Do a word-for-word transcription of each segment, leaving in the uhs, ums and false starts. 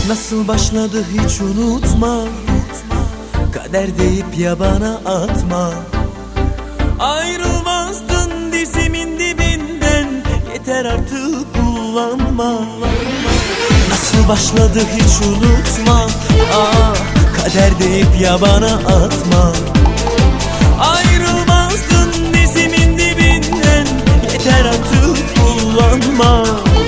Nasıl başladı hiç unutma, kader deyip yabana atma. Ayrılmazdın dizimin dibinden, yeter artık kullanma. Nasıl başladı hiç unutma, ah, kader deyip yabana atma. Ayrılmazdın dizimin dibinden, yeter artık kullanma.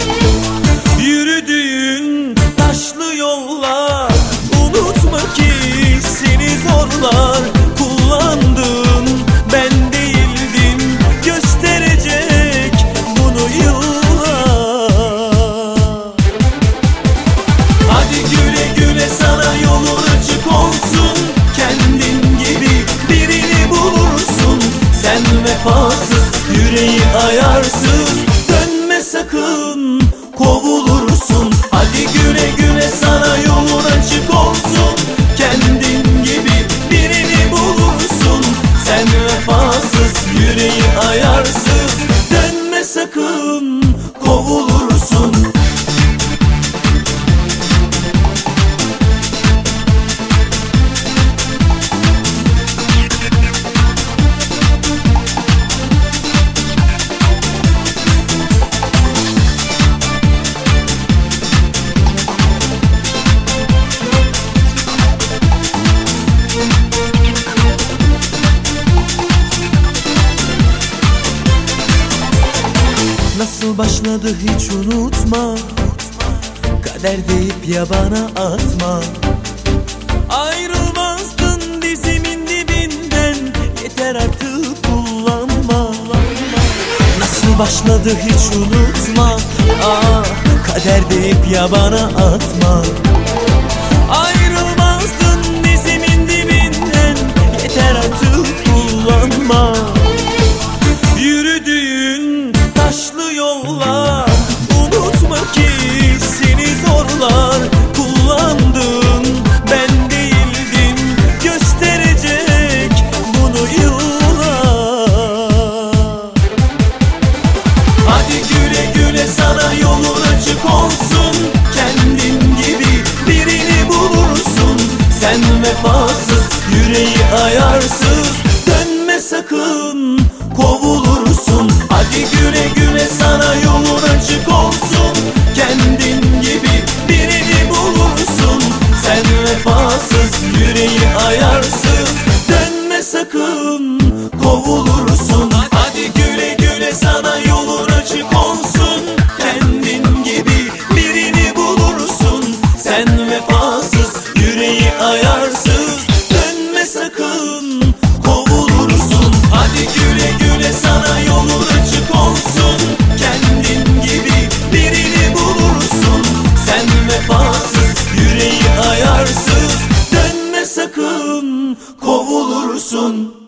Yürüdüğün taşlı yollar, unutma ki seni zorlar. Kullandın, ben değildim, gösterecek bunu yıllar. Hadi güle güle, sana yolun açık olsun. Kendin gibi birini bulursun. Sen vefasız, yüreği ayarsız, dönme sakın, kovulursun. Hadi güle güle, sana yolun açık olsun. Kendin gibi birini bulursun. Sen vefasız, yüreği ayarsız, dönme sakın, kovulursun. Nasıl başladı hiç unutma, kader deyip yabana atma. Ayrılmazdın dizimin dibinden, yeter artık kullanma. Nasıl başladı hiç unutma, ah, kader deyip yabana atma. Ayrılmazdın dizimin dibinden, yeter artık kullanma. Yürüdüğün taşlı yollar, unutma ki seni zorlar. Kullandın, ben değildim, gösterecek bunu yıllar. Hadi güle güle, sana yolun açık olsun. Kendin gibi birini bulursun. Sen vefasız, yüreği ayarsız, dönme sakın, kovulursun. Hadi güle güle, sana yolun açık olsun. Kendin gibi birini bulursun. Sen vefasız, yüreği ayarsız, dönme sakın, kovulursun. Hadi güle güle, sana yolun açık olsun. Kendin gibi birini bulursun. Sen vefasız, yüreği ayarsız, dönme sakın, kovulursun. Hadi güle güle, sana yolun açık olsun. Kendin gibi birini bulursun. Sen vefasız, yüreği ayarsız, dönme sakın, kovulursun.